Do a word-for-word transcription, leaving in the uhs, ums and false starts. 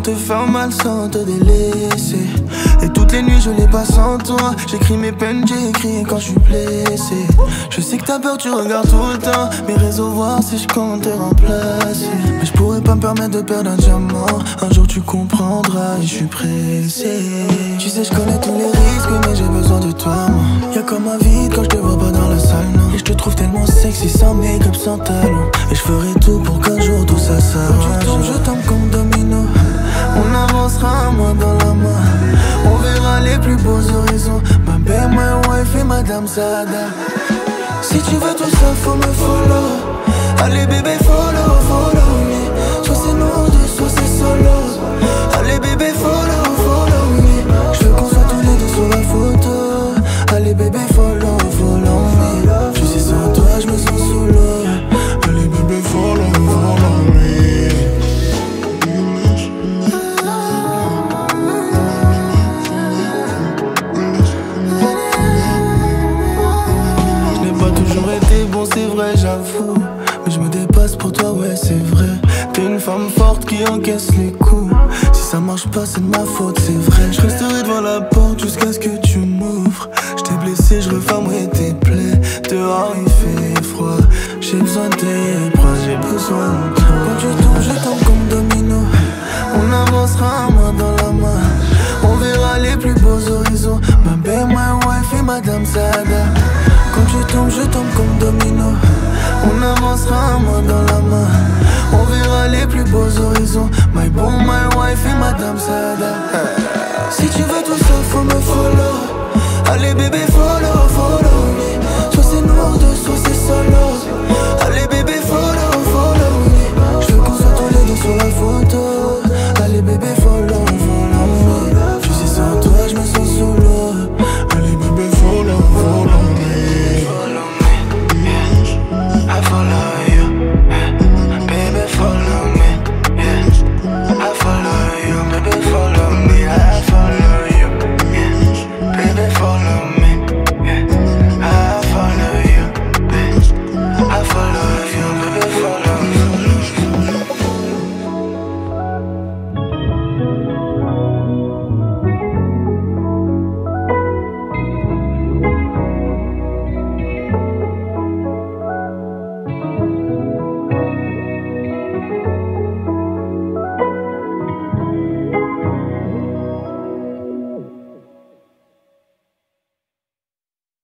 te faire mal sans te délaisser. Et toutes les nuits je les passe sans toi. J'écris mes peines, j'ai écrit quand je suis blessé. Je sais que t'as peur, tu regardes tout le temps mes réseaux, voir si je compte te remplacer. Mais je pourrais pas me permettre de perdre un diamant. Un jour tu comprendras et je suis pressé. Tu sais je connais tous les risques mais j'ai besoin de toi moi. Y'a comme un vide quand je te vois pas dans la salle non. Et je te trouve tellement sexy sans make-up, sans talent. Et je ferai tout pour qu'un jour tout ça s'arrange. Quand tu tombes je tombe comme domino. On avancera main dans la main. On verra les plus beaux horizons. Ma belle, my wife et Madame Sada. Si tu veux tout ça faut me follow. Allez bébé follow, follow me. Soit c'est nous deux, soit c'est solo. Allez bébé follow, follow me. Je veux qu'on soit tous les deux sur la photo. Allez bébé follow, follow me. Je suis sans toi, je me sens solo. Allez bébé follow, follow me. C'est vrai j'avoue, mais je me dépasse pour toi, ouais c'est vrai. T'es une femme forte qui encaisse les coups. Si ça marche pas c'est de ma faute, c'est vrai. Je resterai devant la porte jusqu'à ce que tu m'ouvres. Je t'ai blessé, je refermerai tes plaies. Dehors il fait froid, j'ai besoin de tes bras, j'ai besoin de toi. Quand tu tombes je tombe comme domino. On avancera main dans la main. On verra les plus beaux horizons. Ma belle, my wife et Madame Sada. Quand tu tombes, je tombe comme domino. On avancera main dans la main. On verra les plus beaux horizons. My bon, my wife et Madame Sada. Si tu veux tout ça, faut me follow. Allez bébé, follow, follow me. Soit c'est nous deux, soit c'est solo. Allez bébé, follow.